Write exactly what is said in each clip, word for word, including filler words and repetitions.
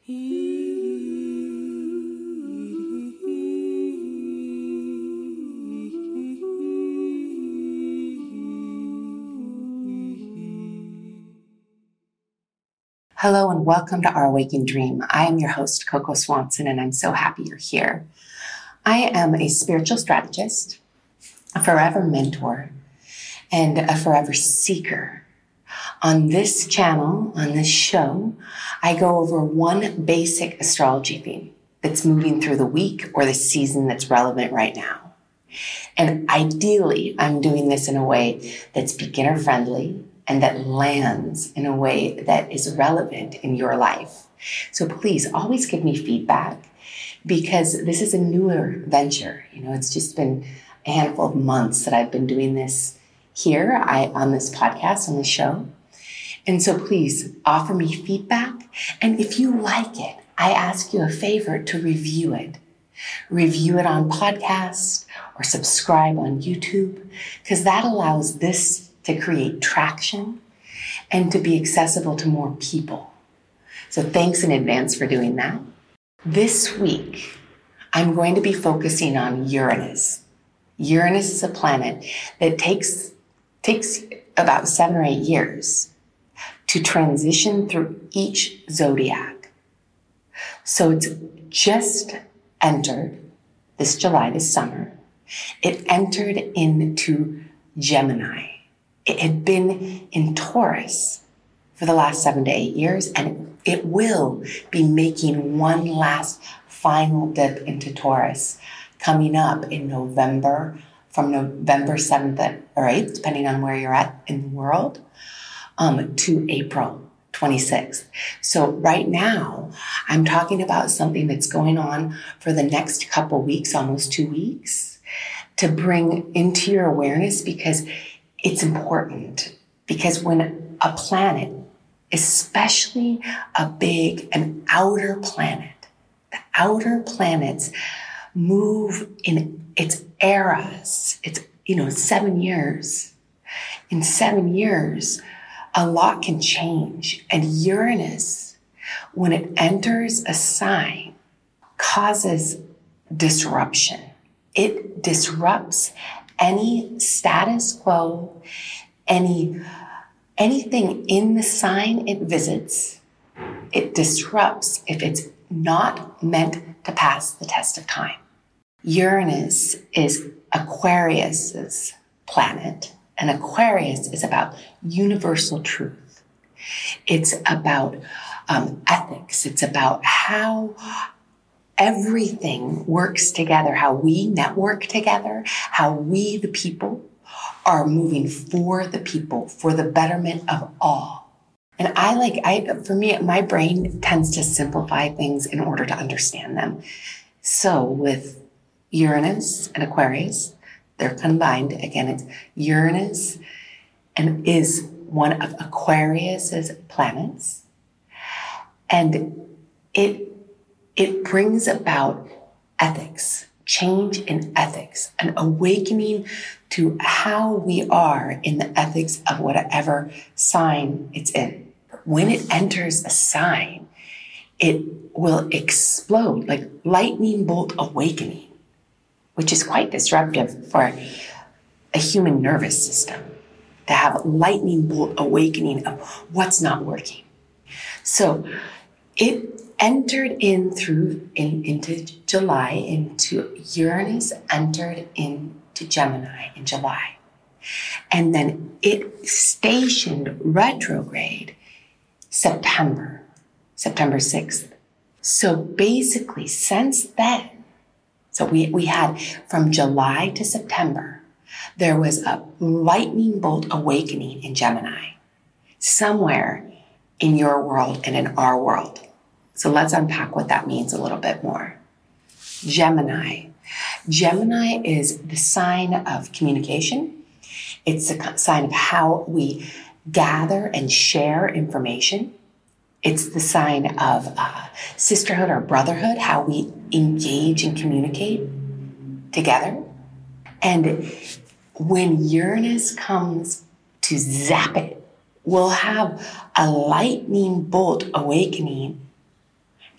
Hello and welcome to Our Waking Dream. I am your host, Coco Swanson, and I'm so happy you're here. I am a spiritual strategist, a forever mentor, and a forever seeker. On this channel, on this show, I go over one basic astrology theme that's moving through the week or the season that's relevant right now. And ideally, I'm doing this in a way that's beginner friendly and that lands in a way that is relevant in your life. So please always give me feedback, because this is a newer venture. You know, it's just been a handful of months that I've been doing this here I, on this podcast, on the show. And so please offer me feedback. And if you like it, I ask you a favor to review it. Review it on podcast or subscribe on YouTube, because that allows this to create traction and to be accessible to more people. So thanks in advance for doing that. This week, I'm going to be focusing on Uranus. Uranus is a planet that takes, takes about seven or eight years to transition through each zodiac. So it's just entered this July, this summer. It entered into Gemini. It had been in Taurus for the last seven to eight years, and it will be making one last final dip into Taurus coming up in November, from November seventh or eighth, depending on where you're at in the world, um, to April twenty-sixth. So right now, I'm talking about something that's going on for the next couple weeks, almost two weeks, to bring into your awareness, because it's important. Because when a planet, especially a big, an outer planet, the outer planets move in its eras. It's, you know, seven years. In seven years, a lot can change. And Uranus, when it enters a sign, causes disruption. It disrupts any status quo, any anything in the sign it visits. It disrupts if it's not meant to pass the test of time. Uranus is Aquarius's planet, and Aquarius is about universal truth. It's about um, ethics. It's about how everything works together, how we network together, how we, the people, are moving for the people, for the betterment of all. And I like, I, for me, my brain tends to simplify things in order to understand them. So with Uranus and Aquarius, they're combined. Again, it's Uranus and is one of Aquarius's planets. And it It brings about ethics, change in ethics, an awakening to how we are in the ethics of whatever sign it's in. When it enters a sign, it will explode like lightning bolt awakening, which is quite disruptive for a human nervous system to have lightning bolt awakening of what's not working. So it entered in through in, into July, into Uranus entered into Gemini in July. And then it stationed retrograde September, September sixth. So basically since then, so we, we had from July to September, there was a lightning bolt awakening in Gemini, somewhere in your world and in our world. So let's unpack what that means a little bit more. Gemini. Gemini is the sign of communication. It's the sign of how we gather and share information. It's the sign of uh, sisterhood or brotherhood, how we engage and communicate together. And when Uranus comes to zap it, we'll have a lightning bolt awakening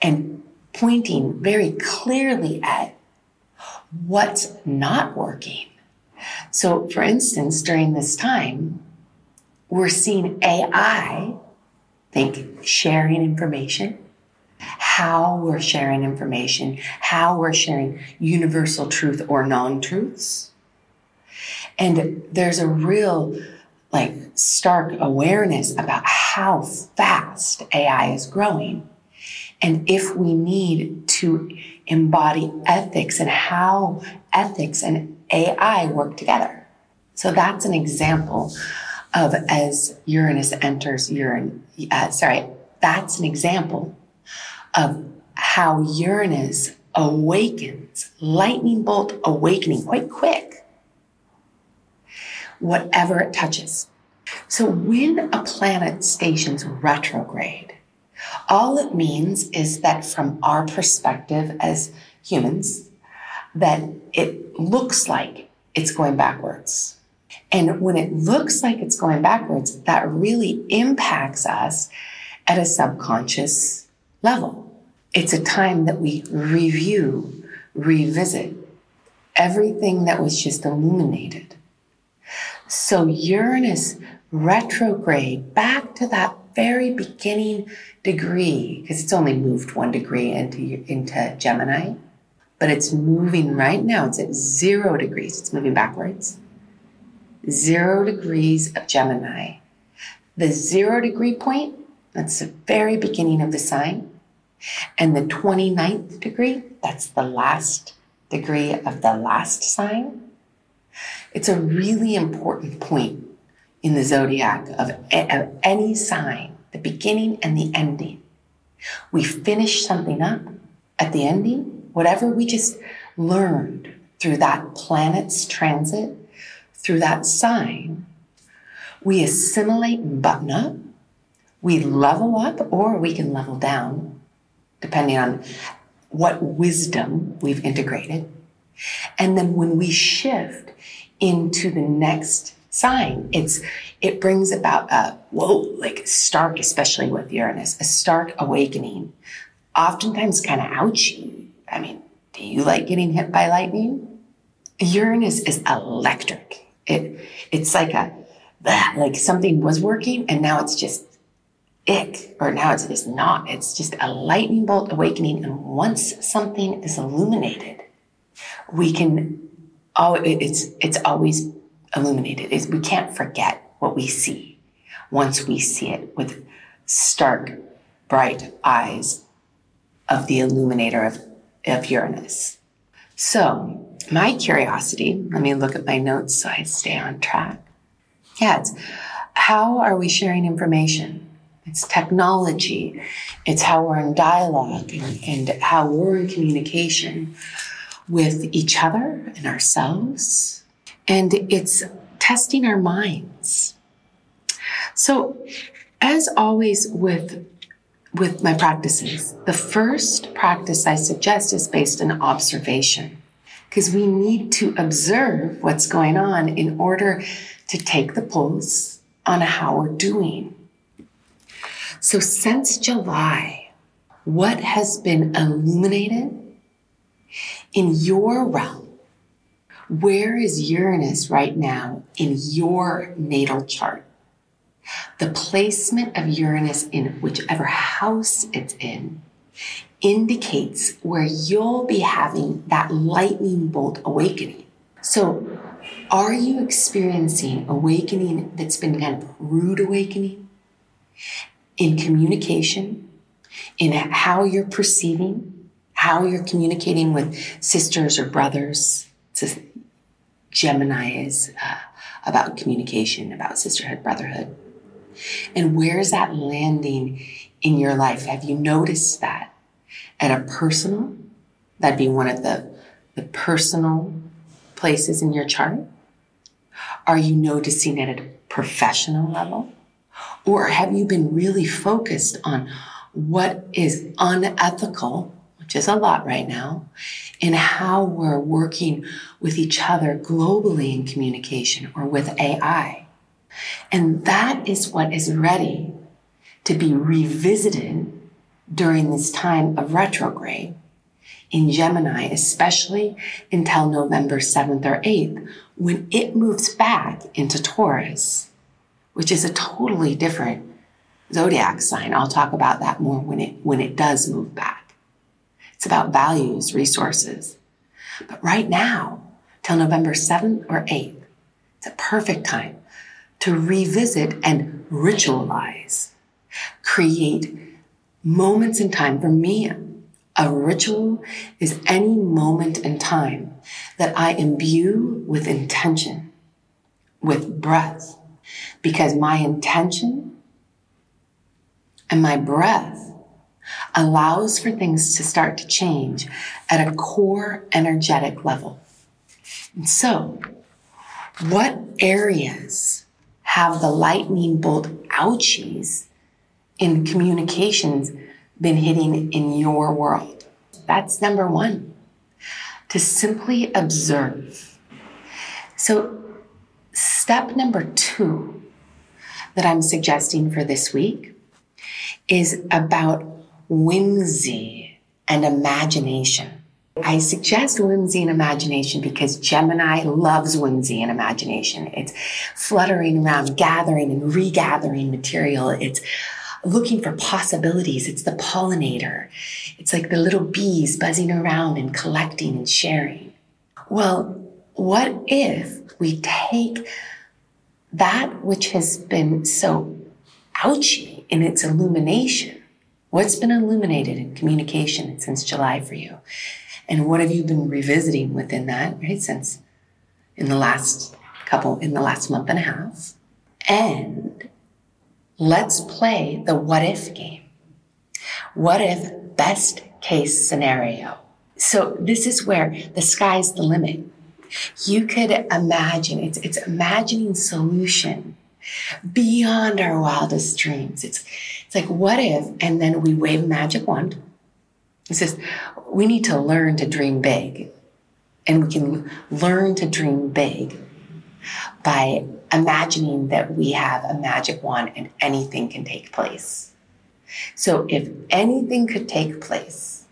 and pointing very clearly at what's not working. So, for instance, during this time, we're seeing A I, think sharing information, how we're sharing information, how we're sharing universal truth or non-truths. And there's a real, like, stark awareness about how fast A I is growing. And if we need to embody ethics and how ethics and A I work together. So that's an example of as Uranus enters Uranus, uh, sorry, that's an example of how Uranus awakens, lightning bolt awakening quite quick, whatever it touches. So when a planet stations retrograde, all it means is that from our perspective as humans, that it looks like it's going backwards. And when it looks like it's going backwards, that really impacts us at a subconscious level. It's a time that we review, revisit everything that was just illuminated. So Uranus retrograde back to that very beginning degree, because it's only moved one degree into, into Gemini, but it's moving right now. It's at zero degrees. It's moving backwards. Zero degrees of Gemini. The zero degree point, that's the very beginning of the sign. And the twenty-ninth degree, that's the last degree of the last sign. It's a really important point in the zodiac of, of any sign, the beginning and the ending. We finish something up at the ending, whatever we just learned through that planet's transit, through that sign, we assimilate and button up, we level up, or we can level down, depending on what wisdom we've integrated. And then when we shift into the next sign, it's it brings about a, whoa, like stark, especially with Uranus, a stark awakening, oftentimes kind of ouchy. I mean, do you like getting hit by lightning? Uranus is electric. It It's like a, like something was working and now it's just ick, or now it's just not. It's just a lightning bolt awakening. And once something is illuminated, we can, oh, it's, it's always illuminated. It's, we can't forget what we see once we see it with stark, bright eyes of the illuminator of, of Uranus. So my curiosity, let me look at my notes so I stay on track. Yeah, it's how are we sharing information? It's technology. It's how we're in dialogue and, and how we're in communication with each other and ourselves. And it's testing our minds. So as always with, with my practices, the first practice I suggest is based on observation, because we need to observe what's going on in order to take the pulse on how we're doing. So since July, what has been illuminated in your realm? Where is Uranus right now in your natal chart? The placement of Uranus in whichever house it's in indicates where you'll be having that lightning bolt awakening. So are you experiencing awakening that's been kind of rude awakening in communication, in how you're perceiving, how you're communicating with sisters or brothers? It's a, Gemini is uh, about communication, about sisterhood, brotherhood. And where is that landing in your life? Have you noticed that at a personal? That'd be one of the, the personal places in your chart. Are you noticing it at a professional level? Or have you been really focused on what is unethical, which is a lot right now, and how we're working with each other globally in communication or with A I? And that is what is ready to be revisited during this time of retrograde in Gemini, especially until November seventh or eighth, when it moves back into Taurus, which is a totally different zodiac sign. I'll talk about that more when it, when it does move back. It's about values, resources. But right now, till November seventh or eighth, it's a perfect time to revisit and ritualize, create moments in time. For me, a ritual is any moment in time that I imbue with intention, with breath, because my intention and my breath allows for things to start to change at a core energetic level. And so, what areas have the lightning bolt ouchies in communications been hitting in your world? That's number one, to simply observe. So step number two that I'm suggesting for this week is about whimsy and imagination. I suggest whimsy and imagination because Gemini loves whimsy and imagination. It's fluttering around, gathering and regathering material. It's looking for possibilities. It's the pollinator. It's like the little bees buzzing around and collecting and sharing. Well, what if we take that which has been so ouchy in its illumination? What's been illuminated in communication since July for you? And what have you been revisiting within that, right? Since in the last couple, in the last month and a half. And let's play the what if game. What if best case scenario? So this is where the sky's the limit. You could imagine, it's, it's imagining solution beyond our wildest dreams. It's, it's like, what if, and then we wave a magic wand. It says, we need to learn to dream big. And we can learn to dream big by imagining that we have a magic wand and anything can take place. So if anything could take place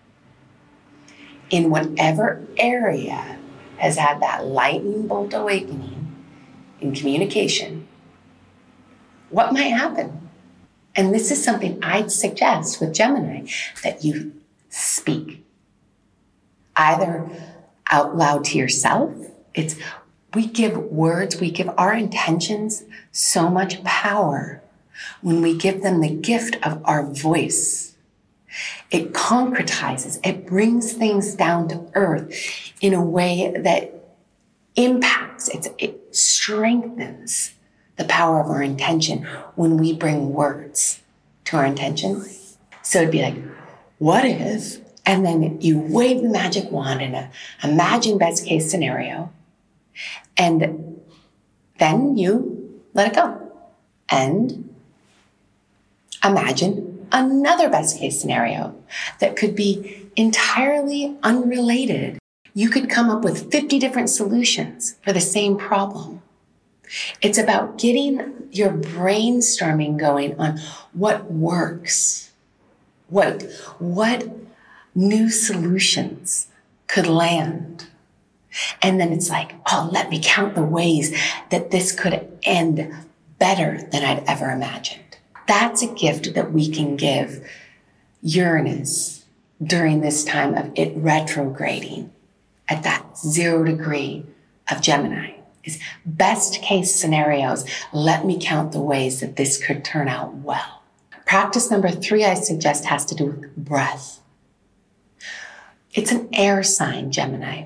in whatever area has had that lightning bolt awakening in communication, what might happen? And this is something I'd suggest with Gemini, that you speak. Either out loud to yourself. It's, we give words, we give our intentions so much power when we give them the gift of our voice. It concretizes, it brings things down to earth in a way that impacts, it, it strengthens the power of our intention when we bring words to our intention. So it'd be like, what if, and then you wave the magic wand in a imagine best case scenario, and then you let it go. And imagine another best case scenario that could be entirely unrelated. You could come up with fifty different solutions for the same problem. It's about getting your brainstorming going on what works. What, what new solutions could land? And then it's like, oh, let me count the ways that this could end better than I'd ever imagined. That's a gift that we can give Uranus during this time of it retrograding at that zero degree of Gemini. Is best case scenarios. Let me count the ways that this could turn out well. Practice number three, I suggest, has to do with breath. It's an air sign, Gemini.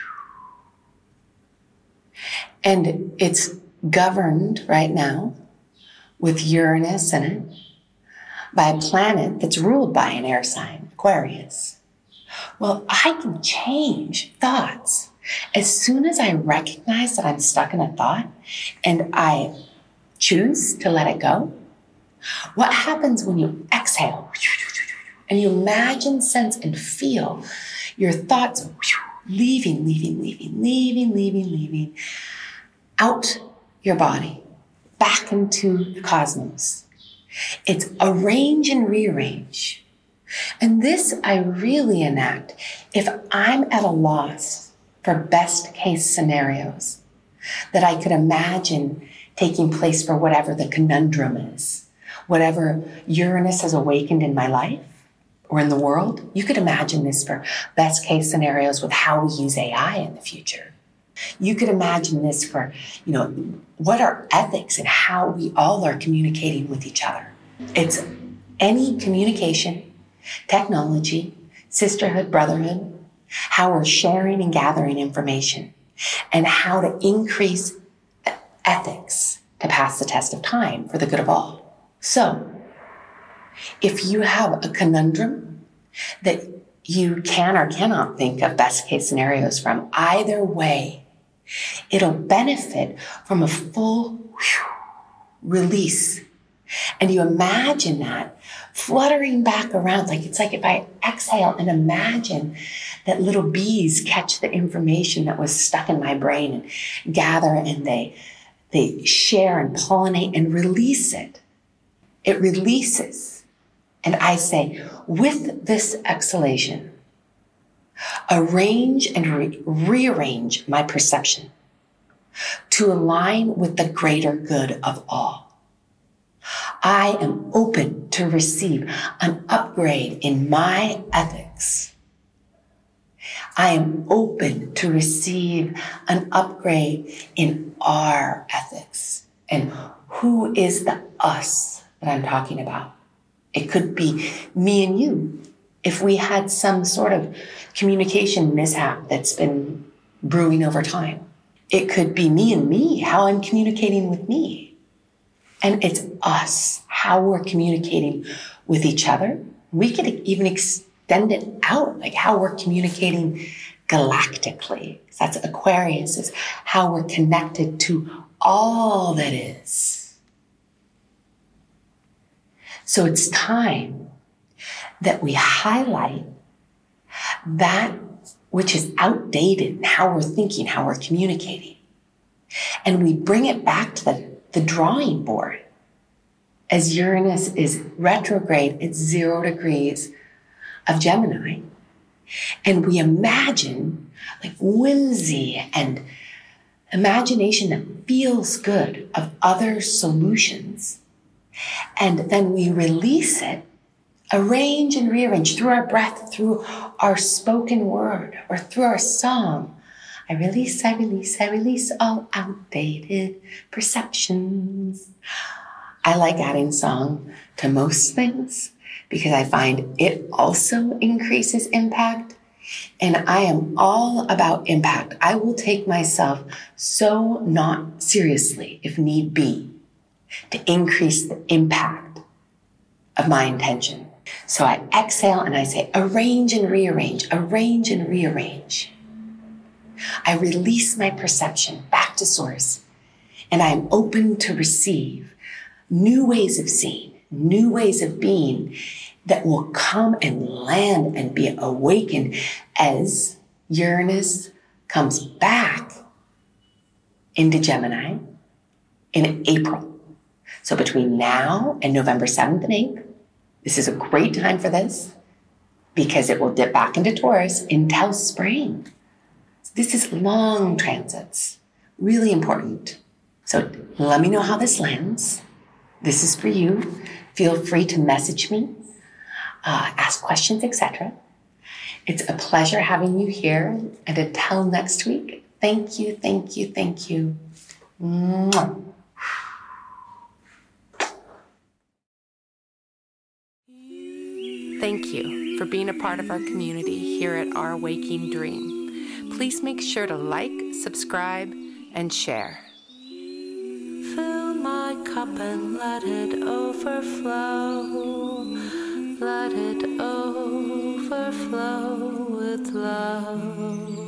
And it's governed right now with Uranus in it by a planet that's ruled by an air sign, Aquarius. Well, I can change thoughts. As soon as I recognize that I'm stuck in a thought and I choose to let it go, what happens when you exhale and you imagine, sense, and feel your thoughts leaving, leaving, leaving, leaving, leaving, leaving out your body, back into the cosmos. It's arrange and rearrange. And this I really enact if I'm at a loss for best case scenarios that I could imagine taking place for whatever the conundrum is, whatever Uranus has awakened in my life or in the world. You could imagine this for best case scenarios with how we use A I in the future. You could imagine this for, you know, what are ethics and how we all are communicating with each other. It's any communication, technology, sisterhood, brotherhood, how we're sharing and gathering information, and how to increase ethics to pass the test of time for the good of all. So, if you have a conundrum that you can or cannot think of best case scenarios from, either way, it'll benefit from a full whew, release. And you imagine that fluttering back around, like it's like if I exhale and imagine that little bees catch the information that was stuck in my brain and gather, and they, they share and pollinate and release it. It releases. And I say, with this exhalation, arrange and re- rearrange my perception to align with the greater good of all. I am open to receive an upgrade in my ethics. I am open to receive an upgrade in our ethics. And who is the us that I'm talking about? It could be me and you. If we had some sort of communication mishap that's been brewing over time, it could be me and me, how I'm communicating with me. And it's us, how we're communicating with each other. We could even extend it out, like how we're communicating galactically. That's Aquarius, is how we're connected to all that is. So it's time that we highlight that which is outdated in how we're thinking, how we're communicating. And we bring it back to the, the drawing board. As Uranus is retrograde at zero degrees of Gemini. And we imagine like whimsy and imagination that feels good of other solutions. And then we release it, arrange and rearrange through our breath, through our spoken word, or through our song. I release, I release, I release all outdated perceptions. I like adding song to most things because I find it also increases impact. And I am all about impact. I will take myself so not seriously, if need be, to increase the impact of my intention. So I exhale and I say, arrange and rearrange, arrange and rearrange. I release my perception back to source, and I'm open to receive new ways of seeing, new ways of being that will come and land and be awakened as Uranus comes back into Gemini in April. So between now and November seventh and eighth, this is a great time for this because it will dip back into Taurus until spring. This is long transits, really important. So let me know how this lands. This is for you. Feel free to message me, uh, ask questions, et cetera. It's a pleasure having you here. And until next week, thank you, thank you, thank you. Mwah. Thank you for being a part of our community here at Our Waking Dream. Please make sure to like, subscribe, and share. Fill my cup and let it overflow. Let it overflow with love.